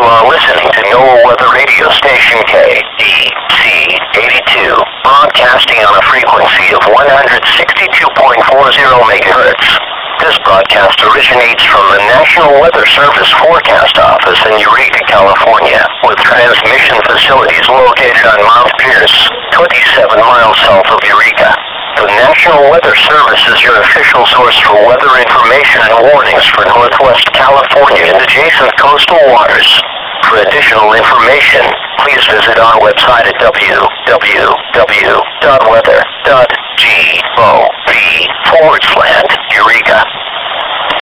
are listening to NOAA Weather Radio Station KDC 82, broadcasting on a frequency of 162.40 MHz. This broadcast originates from the National Weather Service Forecast Office in Eureka, California, with transmission facilities located on Mount Pierce, 27 miles south of Eureka. The National Weather Service is your official source for weather information and warnings for Northwest California and adjacent coastal waters. For additional information, please visit our website at www.weather.gov/Eureka.